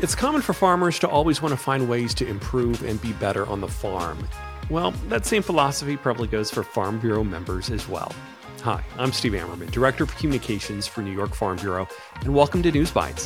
It's common for farmers to always want to find ways to improve and be better on the farm. Well, that same philosophy probably goes for Farm Bureau members as well. Hi, I'm Steve Ammerman, Director of Communications for New York Farm Bureau, and welcome to News Bites.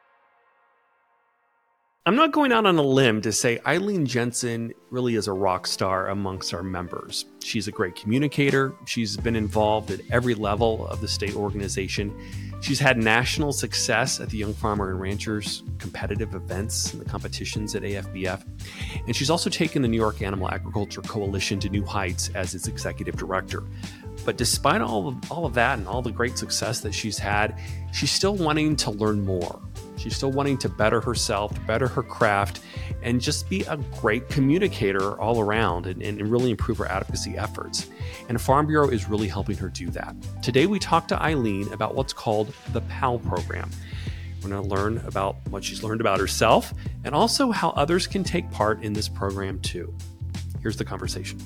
I'm not going out on a limb to say Eileen Jensen really is a rock star amongst our members. She's a great communicator. She's been involved at every level of the state organization. She's had national success at the Young Farmer and Ranchers competitive events and the competitions at AFBF. And she's also taken the New York Animal Agriculture Coalition to new heights as its executive director. But despite all of that and all the great success that she's had, she's still wanting to learn more. She's still wanting to better herself, to better her craft, and just be a great communicator all around and really improve her advocacy efforts. And Farm Bureau is really helping her do that. Today, we talked to Eileen about what's called the PAL program. We're going to learn about what she's learned about herself and also how others can take part in this program too. Here's the conversation.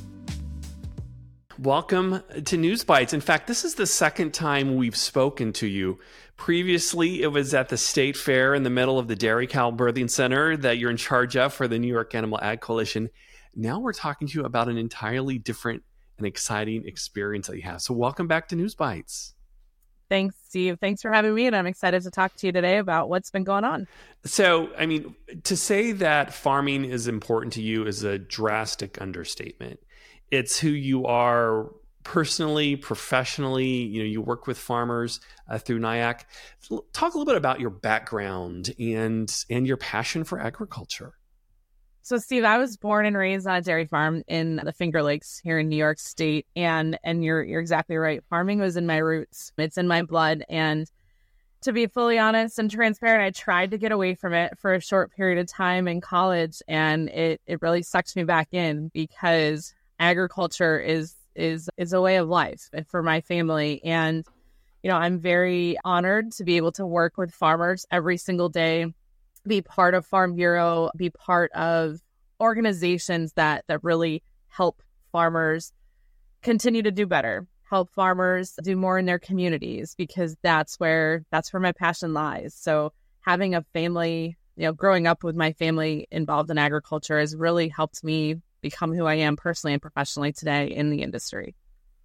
Welcome to News Bites. In fact, this is the second time we've spoken to you. Previously, it was at the State Fair in the middle of the Dairy Cow Birthing Center that you're in charge of for the New York Animal Ag Coalition. Now we're talking to you about an entirely different and exciting experience that you have. So welcome back to News Bites. Thanks, Steve. Thanks for having me, and I'm excited to talk to you today about what's been going on. So, to say that farming is important to you is a drastic understatement. It's who you are personally, professionally. You work with farmers through NIAC. Talk a little bit about your background and your passion for agriculture. So, Steve, I was born and raised on a dairy farm in the Finger Lakes here in New York State, and you're exactly right. Farming was in my roots. It's in my blood, and to be fully honest and transparent, I tried to get away from it for a short period of time in college, and it really sucked me back in because agriculture is a way of life for my family. And, I'm very honored to be able to work with farmers every single day, be part of Farm Bureau, be part of organizations that really help farmers continue to do better, help farmers do more in their communities, because that's where my passion lies. So having a family, growing up with my family involved in agriculture has really helped me become who I am personally and professionally today in the industry.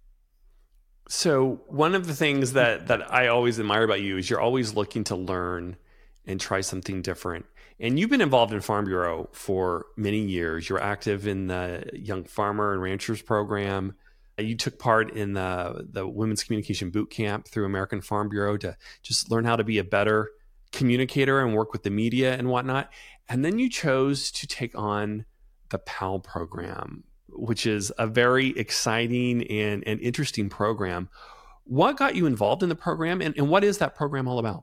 So one of the things that I always admire about you is you're always looking to learn and try something different. And you've been involved in Farm Bureau for many years. You're active in the Young Farmer and Ranchers program. You took part in the Women's Communication Boot Camp through American Farm Bureau to just learn how to be a better communicator and work with the media and whatnot. And then you chose to take on the PAL program, which is a very exciting and interesting program. What got you involved in the program, and what is that program all about?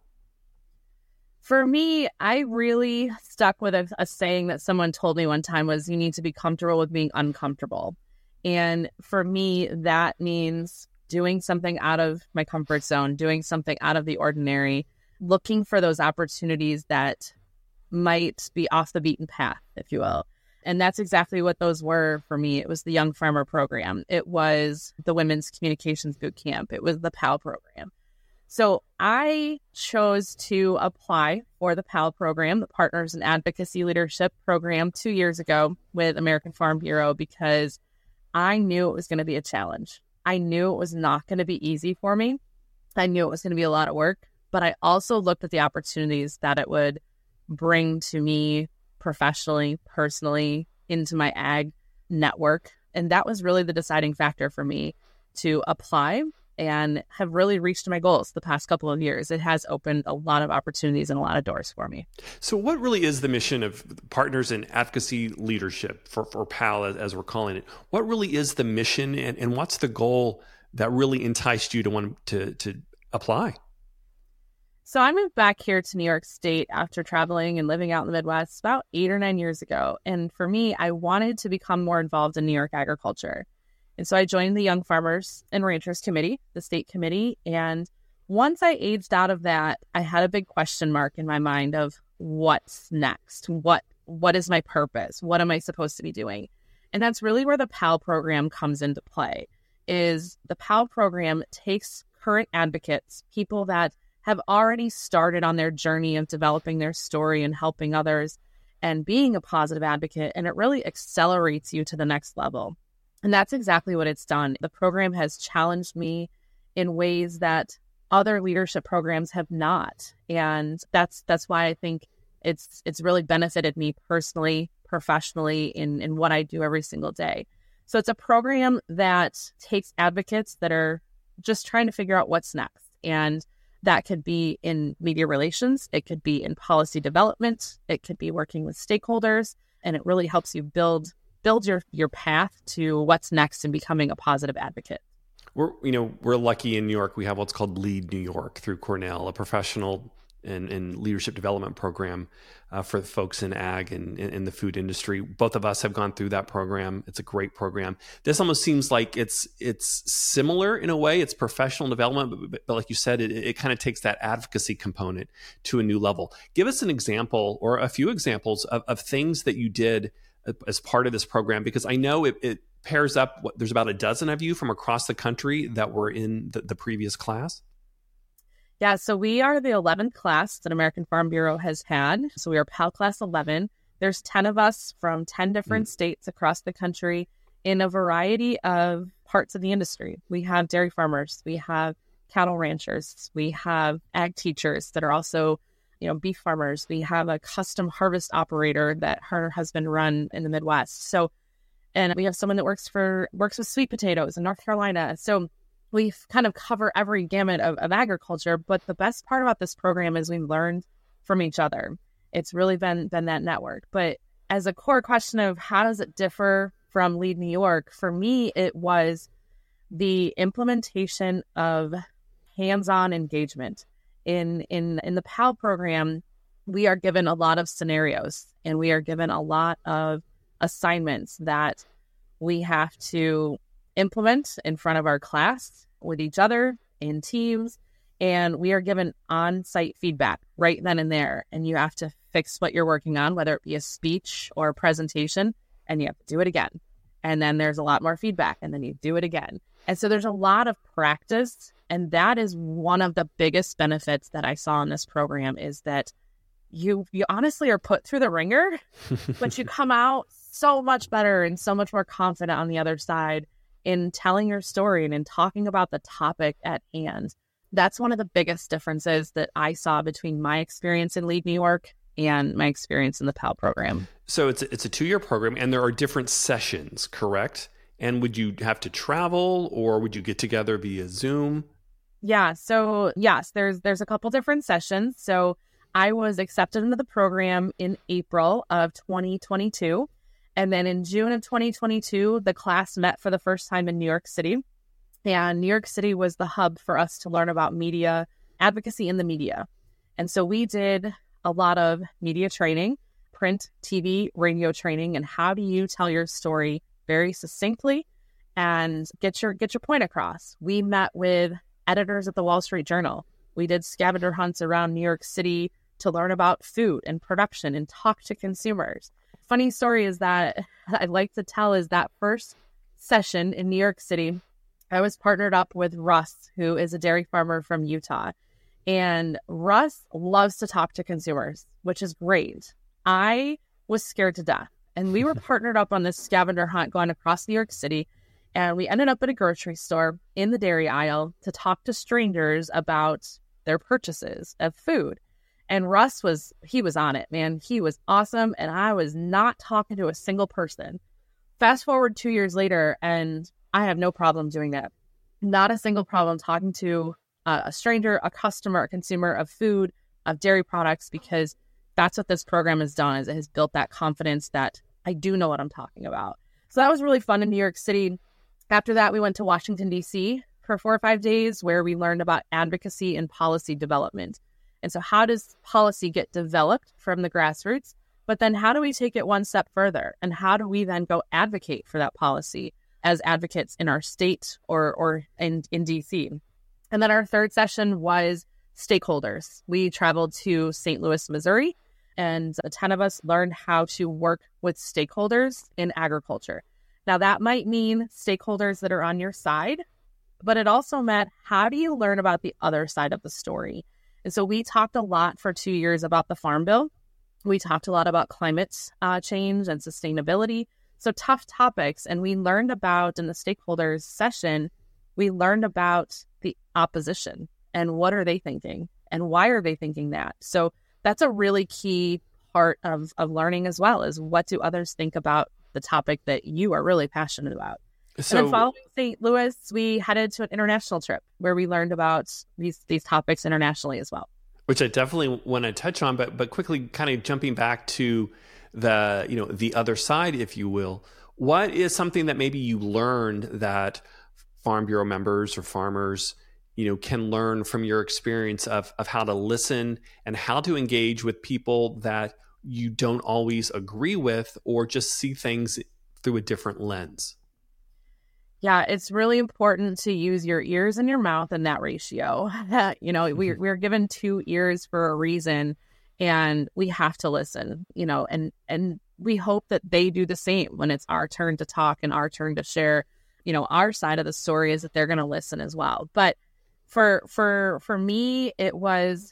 For me, I really stuck with a saying that someone told me one time was, you need to be comfortable with being uncomfortable. And for me, that means doing something out of my comfort zone, doing something out of the ordinary, looking for those opportunities that might be off the beaten path, if you will. And that's exactly what those were for me. It was the Young Farmer program. It was the Women's Communications Boot Camp. It was the PAL program. So I chose to apply for the PAL program, the Partners in Advocacy Leadership program, 2 years ago with American Farm Bureau, because I knew it was going to be a challenge. I knew it was not going to be easy for me. I knew it was going to be a lot of work, but I also looked at the opportunities that it would bring to me professionally, personally, into my ag network. And that was really the deciding factor for me to apply and have really reached my goals the past couple of years. It has opened a lot of opportunities and a lot of doors for me. So what really is the mission of Partners in Advocacy Leadership for PAL, as we're calling it? What really is the mission, and what's the goal that really enticed you to want to apply? So I moved back here to New York State after traveling and living out in the Midwest about 8 or 9 years ago. And for me, I wanted to become more involved in New York agriculture. And so I joined the Young Farmers and Ranchers Committee, the state committee. And once I aged out of that, I had a big question mark in my mind of what's next? What is my purpose? What am I supposed to be doing? And that's really where the PAL program comes into play, is the PAL program takes current advocates, people that have already started on their journey of developing their story and helping others and being a positive advocate. And it really accelerates you to the next level. And that's exactly what it's done. The program has challenged me in ways that other leadership programs have not. And that's why I think it's really benefited me personally, professionally in what I do every single day. So it's a program that takes advocates that are just trying to figure out what's next. And that could be in media relations. It could be in policy development. It could be working with stakeholders. And it really helps you build your path to what's next and becoming a positive advocate. We're lucky in New York. We have what's called Lead New York through Cornell, a professional and leadership development program for the folks in ag and in the food industry. Both of us have gone through that program. It's a great program. This almost seems like it's similar in a way. It's professional development, but like you said, it kind of takes that advocacy component to a new level. Give us an example or a few examples of things that you did as part of this program, because I know it pairs up. There's about a dozen of you from across the country that were in the previous class. Yeah, so we are the 11th class that American Farm Bureau has had. So we are PAL Class 11. There's 10 of us from 10 different states across the country in a variety of parts of the industry. We have dairy farmers, we have cattle ranchers, we have ag teachers that are also, beef farmers. We have a custom harvest operator that her husband run in the Midwest. So, and we have someone that works with sweet potatoes in North Carolina. So we kind of cover every gamut of agriculture, but the best part about this program is we learned from each other. It's really been that network. But as a core question of how does it differ from Lead New York, for me, it was the implementation of hands-on engagement. In the PAL program, we are given a lot of scenarios and we are given a lot of assignments that we have to implement in front of our class with each other in teams, and we are given on-site feedback right then and there, and you have to fix what you're working on, whether it be a speech or a presentation, and you have to do it again. And then there's a lot more feedback, and then you do it again. And so there's a lot of practice, and that is one of the biggest benefits that I saw in this program is that you honestly are put through the ringer, but you come out so much better and so much more confident on the other side in telling your story and in talking about the topic at hand. That's one of the biggest differences that I saw between my experience in Lead New York and my experience in the PAL program. So it's a 2-year program, and there are different sessions, correct? And would you have to travel, or would you get together via Zoom? Yeah. So yes, there's a couple different sessions. So I was accepted into the program in April of 2022. And then in June of 2022, the class met for the first time in New York City. And New York City was the hub for us to learn about media advocacy in the media. And so we did a lot of media training, print, TV, radio training, and how do you tell your story very succinctly and get your point across. We met with editors at the Wall Street Journal. We did scavenger hunts around New York City to learn about food and production and talk to consumers. Funny story is that I'd like to tell is that first session in New York City, I was partnered up with Russ, who is a dairy farmer from Utah. And Russ loves to talk to consumers, which is great. I was scared to death. And we were partnered up on this scavenger hunt going across New York City. And we ended up at a grocery store in the dairy aisle to talk to strangers about their purchases of food. And Russ was on it, man. He was awesome. And I was not talking to a single person. Fast forward 2 years later, and I have no problem doing that. Not a single problem talking to a stranger, a customer, a consumer of food, of dairy products, because that's what this program has done, is it has built that confidence that I do know what I'm talking about. So that was really fun in New York City. After that, we went to Washington, D.C. for 4 or 5 days where we learned about advocacy and policy development. And so how does policy get developed from the grassroots? But then how do we take it one step further? And how do we then go advocate for that policy as advocates in our state or in D.C.? And then our third session was stakeholders. We traveled to St. Louis, Missouri, and 10 of us learned how to work with stakeholders in agriculture. Now, that might mean stakeholders that are on your side, but it also meant how do you learn about the other side of the story? And so we talked a lot for 2 years about the Farm Bill. We talked a lot about climate change and sustainability. So tough topics. And we learned about, in the stakeholders session, we learned about the opposition and what are they thinking and why are they thinking that. So that's a really key part of learning as well, is what do others think about the topic that you are really passionate about. So, and then following St. Louis, we headed to an international trip where we learned about these topics internationally as well. Which I definitely want to touch on, but quickly kind of jumping back to the other side, if you will. What is something that maybe you learned that Farm Bureau members or farmers, can learn from your experience of how to listen and how to engage with people that you don't always agree with or just see things through a different lens? Yeah, it's really important to use your ears and your mouth in that ratio. We're given 2 ears for a reason, and we have to listen, and we hope that they do the same when it's our turn to talk and our turn to share, our side of the story, is that they're going to listen as well. But for me, it was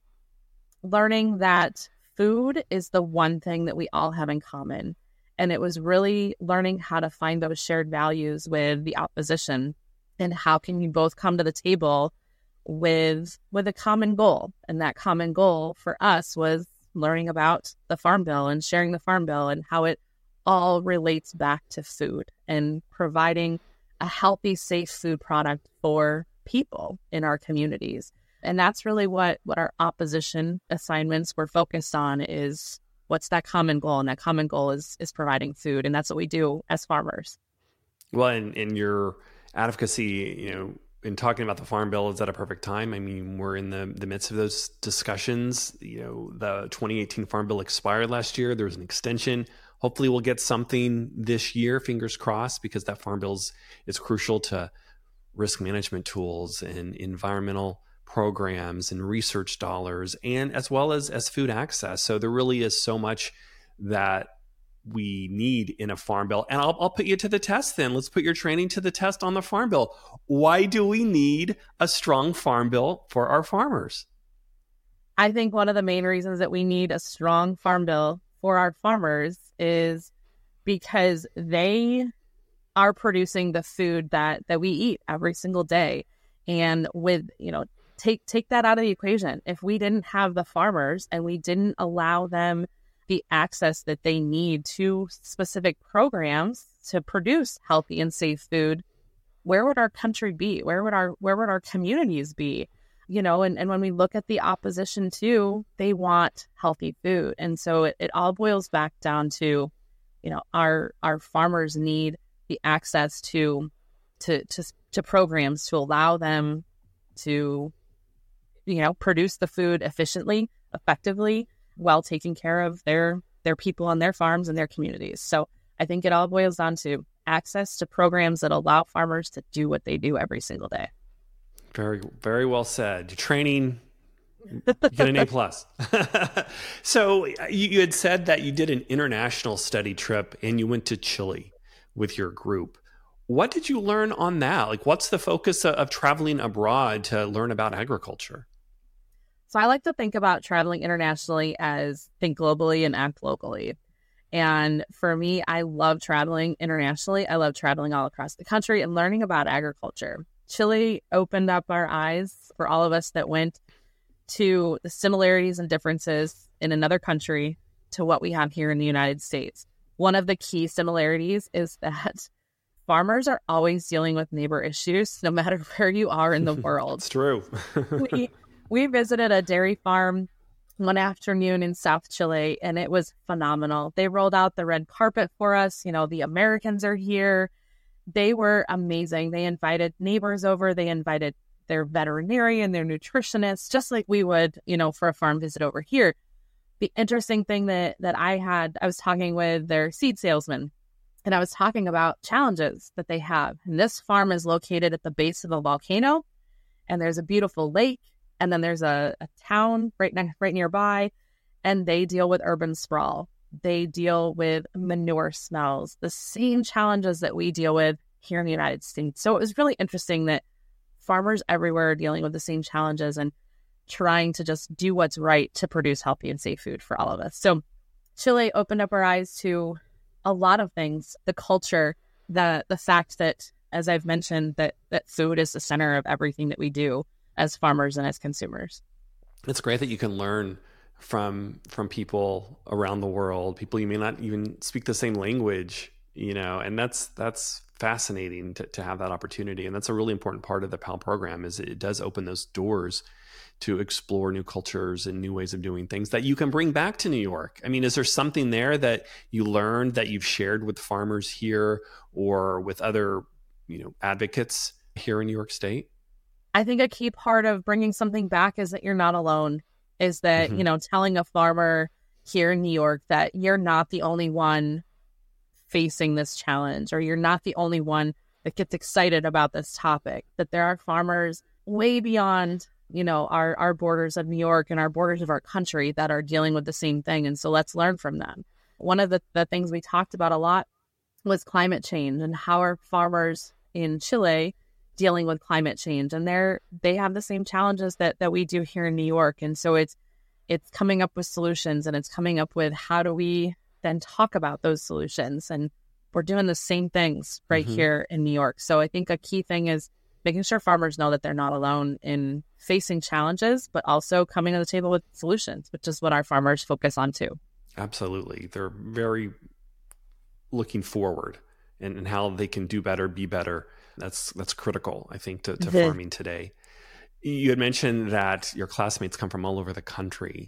learning that food is the one thing that we all have in common. And it was really learning how to find those shared values with the opposition, and how can you both come to the table with a common goal. And that common goal for us was learning about the Farm Bill and sharing the Farm Bill and how it all relates back to food and providing a healthy, safe food product for people in our communities. And that's really what our opposition assignments were focused on, is what's that common goal? And that common goal is providing food. And that's what we do as farmers. Well, in your advocacy, in talking about the Farm Bill, is at a perfect time. I mean, we're in the midst of those discussions. The 2018 Farm Bill expired last year. There was an extension. Hopefully we'll get something this year, fingers crossed, because that Farm Bill is crucial to risk management tools and environmental programs and research dollars, and as well as food access. So there really is so much that we need in a Farm Bill. And I'll put you to the test then. Let's put your training to the test on the Farm Bill. Why do we need a strong Farm Bill for our farmers? I think one of the main reasons that we need a strong Farm Bill for our farmers is because they are producing the food that we eat every single day. And with, take that out of the equation. If we didn't have the farmers and we didn't allow them the access that they need to specific programs to produce healthy and safe food, where would our country be? Where would our communities be? And when we look at the opposition too, they want healthy food. And so it all boils back down to, our farmers need the access to programs to allow them to, produce the food efficiently, effectively, while taking care of their people on their farms and their communities. So I think it all boils down to access to programs that allow farmers to do what they do every single day. Very, very well said. Your training, you get an A+. So you had said that you did an international study trip and you went to Chile with your group. What did you learn on that? Like, what's the focus of traveling abroad to learn about agriculture? So I like to think about traveling internationally as think globally and act locally. And for me, I love traveling internationally. I love traveling all across the country and learning about agriculture. Chile opened up our eyes for all of us that went to the similarities and differences in another country to what we have here in the United States. One of the key similarities is that farmers are always dealing with neighbor issues, no matter where you are in the world. It's true. We visited a dairy farm one afternoon in South Chile, and it was phenomenal. They rolled out the red carpet for us. The Americans are here. They were amazing. They invited neighbors over. They invited their veterinarian, their nutritionist, just like we would, for a farm visit over here. The interesting thing that I was talking with their seed salesman, and I was talking about challenges that they have. And this farm is located at the base of a volcano, and there's a beautiful lake, and then there's a town right nearby, and they deal with urban sprawl. They deal with manure smells, the same challenges that we deal with here in the United States. So it was really interesting that farmers everywhere are dealing with the same challenges. And trying to just do what's right to produce healthy and safe food for all of us. So Chile opened up our eyes to a lot of things, the culture, the fact that, as I've mentioned, that food is the center of everything that we do as farmers and as consumers. It's great that you can learn from people around the world, people you may not even speak the same language, and that's fascinating to have that opportunity. And that's a really important part of the PAL program, is it does open those doors to explore new cultures and new ways of doing things that you can bring back to New York. I mean, is there something there that you learned that you've shared with farmers here or with other, advocates here in New York State? I think a key part of bringing something back is that you're not alone, is that, telling a farmer here in New York that you're not the only one facing this challenge, or you're not the only one that gets excited about this topic, that there are farmers way beyond our borders of New York and our borders of our country that are dealing with the same thing. And so let's learn from them. One of the things we talked about a lot was climate change, and how are farmers in Chile dealing with climate change. And they have the same challenges that we do here in New York. And so it's coming up with solutions, and it's coming up with how do we then talk about those solutions. And we're doing the same things right here in New York. So I think a key thing is making sure farmers know that they're not alone in facing challenges, but also coming to the table with solutions, which is what our farmers focus on too. Absolutely. They're very looking forward and how they can do better, be better. That's critical, I think, to farming today. You had mentioned that your classmates come from all over the country,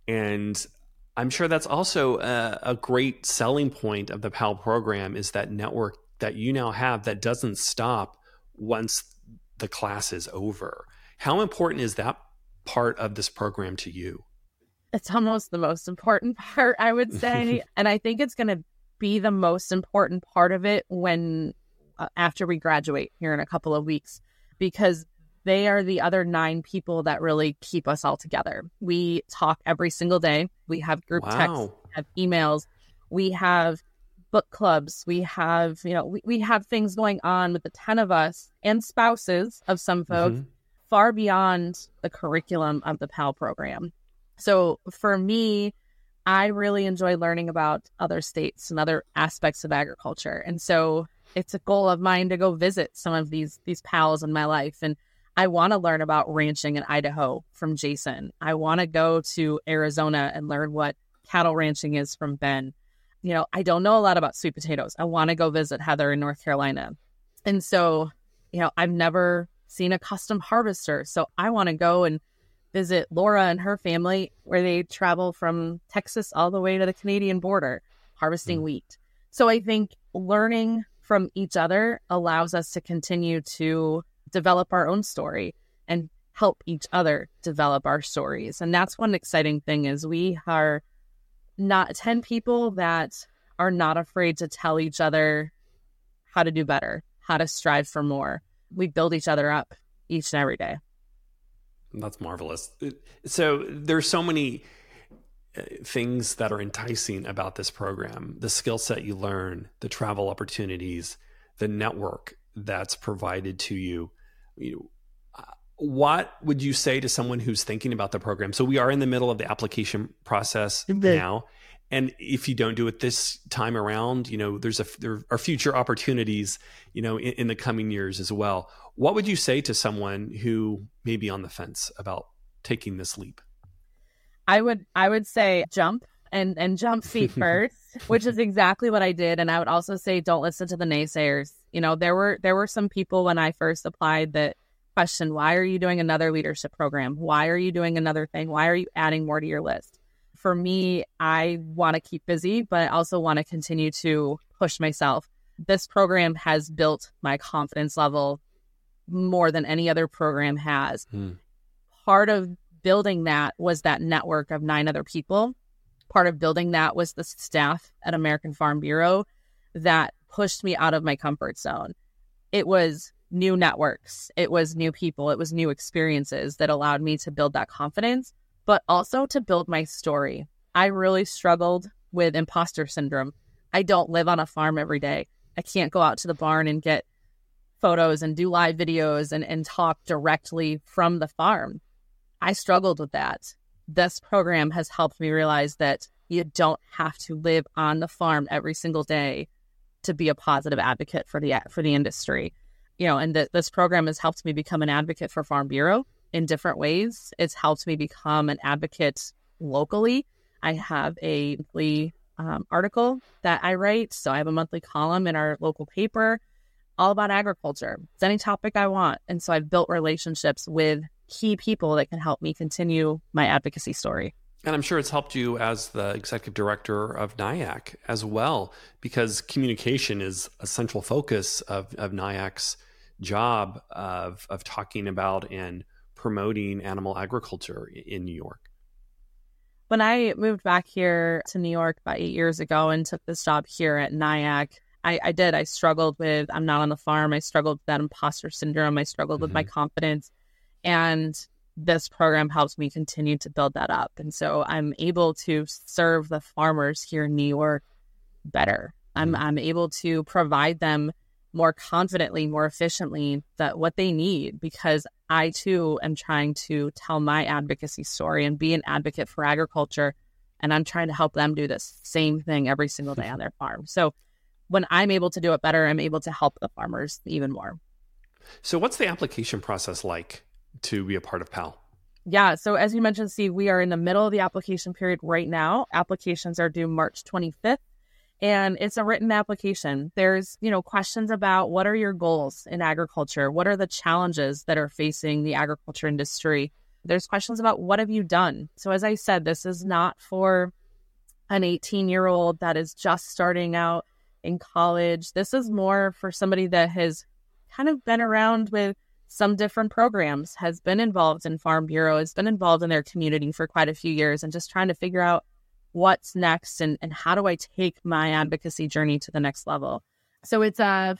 and I'm sure that's also a great selling point of the PAL program, is that network that you now have that doesn't stop once the class is over. How important is that part of this program to you? It's almost the most important part, I would say. And I think it's going to be the most important part of it when after we graduate here in a couple of weeks, because they are the other 9 people that really keep us all together. We talk every single day. We have group texts, we have emails, we have book clubs, we have, we have things going on with the 10 of us and spouses of some folks far beyond the curriculum of the PAL program. So for me, I really enjoy learning about other states and other aspects of agriculture. And so it's a goal of mine to go visit some of these PALs in my life. And I want to learn about ranching in Idaho from Jason. I want to go to Arizona and learn what cattle ranching is from Ben. I don't know a lot about sweet potatoes. I want to go visit Heather in North Carolina. And so, I've never seen a custom harvester. So I want to go and visit Laura and her family, where they travel from Texas all the way to the Canadian border, harvesting wheat. So I think learning from each other allows us to continue to develop our own story and help each other develop our stories. And that's one exciting thing, is we are not 10 people that are not afraid to tell each other how to do better, how to strive for more. We build each other up each and every day. That's marvelous. So there's so many things that are enticing about this program: the skill set you learn, the travel opportunities, the network that's provided to you. What would you say to someone who's thinking about the program? So we are in the middle of the application process now. And if you don't do it this time around, there are future opportunities, in the coming years as well. What would you say to someone who may be on the fence about taking this leap? I would say jump and jump feet first, which is exactly what I did. And I would also say don't listen to the naysayers. There were some people when I first applied that questioned, why are you doing another leadership program? Why are you doing another thing? Why are you adding more to your list? For me, I want to keep busy, but I also want to continue to push myself. This program has built my confidence level more than any other program has. Part of building that was that network of 9 other people. Part of building that was the staff at American Farm Bureau that pushed me out of my comfort zone. It was new networks. It was new people. It was new experiences that allowed me to build that confidence, but also to build my story. I really struggled with imposter syndrome. I don't live on a farm every day. I can't go out to the barn and get photos and do live videos and talk directly from the farm. I struggled with that. This program has helped me realize that you don't have to live on the farm every single day to be a positive advocate for the industry. And this program has helped me become an advocate for Farm Bureau in different ways. It's helped me become an advocate locally. I have a monthly article that I write. So I have a monthly column in our local paper all about agriculture. It's any topic I want. And so I've built relationships with key people that can help me continue my advocacy story. And I'm sure it's helped you as the executive director of NIAC as well, because communication is a central focus of NIAC's job of talking about and promoting animal agriculture in New York. When I moved back here to New York about 8 years ago and took this job here at NIAC, I struggled with, I'm not on the farm. I struggled with that imposter syndrome. I struggled with my confidence. And this program helps me continue to build that up. And so I'm able to serve the farmers here in New York better. I'm able to provide them more confidently, more efficiently, that what they need, because I too am trying to tell my advocacy story and be an advocate for agriculture. And I'm trying to help them do the same thing every single day on their farm. So when I'm able to do it better, I'm able to help the farmers even more. So what's the application process like to be a part of PAL? Yeah. So as you mentioned, Steve, we are in the middle of the application period right now. Applications are due March 25th. And it's a written application. There's, questions about what are your goals in agriculture? What are the challenges that are facing the agriculture industry? There's questions about what have you done? So as I said, this is not for an 18-year-old that is just starting out in college. This is more for somebody that has kind of been around with some different programs, has been involved in Farm Bureau, has been involved in their community for quite a few years, and just trying to figure out what's next and how do I take my advocacy journey to the next level. So it's a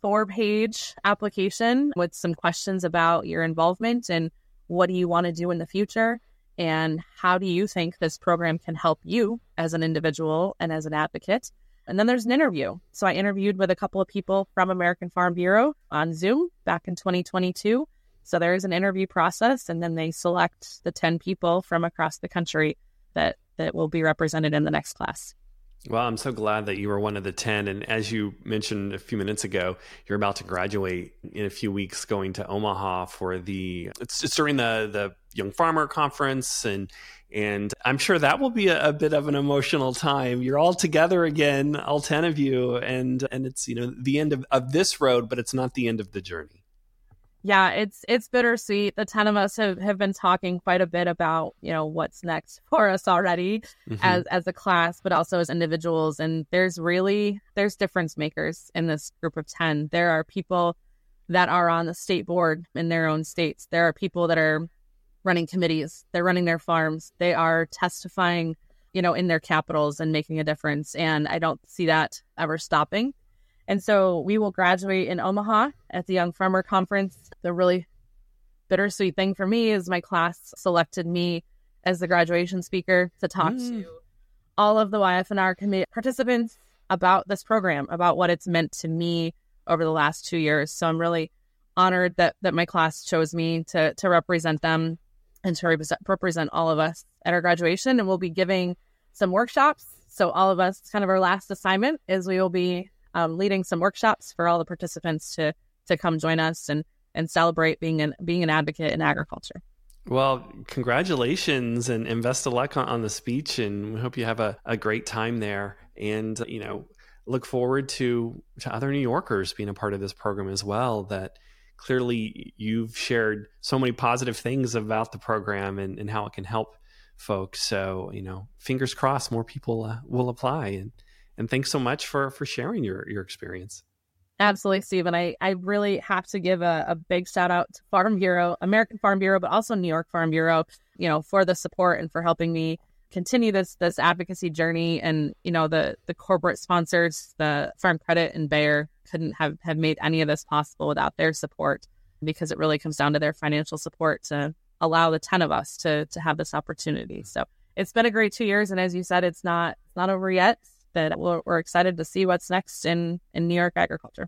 4-page application with some questions about your involvement and what do you want to do in the future and how do you think this program can help you as an individual and as an advocate. And then there's an interview. So I interviewed with a couple of people from American Farm Bureau on Zoom back in 2022. So there is an interview process, and then they select the 10 people from across the country that will be represented in the next class. Well, I'm so glad that you were one of the 10. And as you mentioned a few minutes ago, you're about to graduate in a few weeks, going to Omaha for it's during the Young Farmer Conference. And I'm sure that will be a bit of an emotional time. You're all together again, all 10 of you. And it's, the end of this road, but it's not the end of the journey. Yeah, it's bittersweet. The 10 of us have been talking quite a bit about, what's next for us already as a class, but also as individuals. And there's difference makers in this group of 10. There are people that are on the state board in their own states. There are people that are running committees. They're running their farms. They are testifying, in their capitals and making a difference. And I don't see that ever stopping. And so we will graduate in Omaha at the Young Farmer Conference. The really bittersweet thing for me is my class selected me as the graduation speaker to talk to all of the YFNR committee participants about this program, about what it's meant to me over the last 2 years. So I'm really honored that my class chose me to represent them and to represent all of us at our graduation. And we'll be giving some workshops. So all of us, kind of our last assignment is we will be leading some workshops for all the participants to come join us and celebrate being an advocate in agriculture. Well, congratulations and best of luck on the speech. And we hope you have a great time there. And, look forward to other New Yorkers being a part of this program as well, that clearly you've shared so many positive things about the program and how it can help folks. So, fingers crossed more people will apply. And thanks so much for sharing your experience. Absolutely, Steve. And I really have to give a big shout out to Farm Bureau, American Farm Bureau, but also New York Farm Bureau, for the support and for helping me continue this advocacy journey. And, the corporate sponsors, the Farm Credit and Bayer, couldn't have made any of this possible without their support, because it really comes down to their financial support to allow the 10 of us to have this opportunity. So it's been a great 2 years. And as you said, it's not over yet. That we're excited to see what's next in New York agriculture.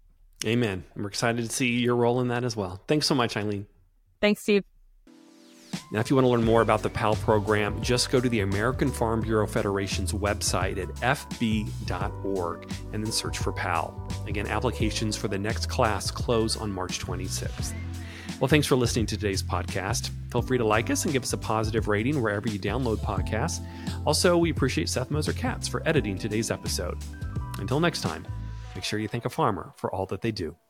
Amen. We're excited to see your role in that as well. Thanks so much, Eileen. Thanks, Steve. Now, if you want to learn more about the PAL program, just go to the American Farm Bureau Federation's website at fb.org and then search for PAL. Again, applications for the next class close on March 26th. Well, thanks for listening to today's podcast. Feel free to like us and give us a positive rating wherever you download podcasts. Also, we appreciate Seth Moser-Katz for editing today's episode. Until next time, make sure you thank a farmer for all that they do.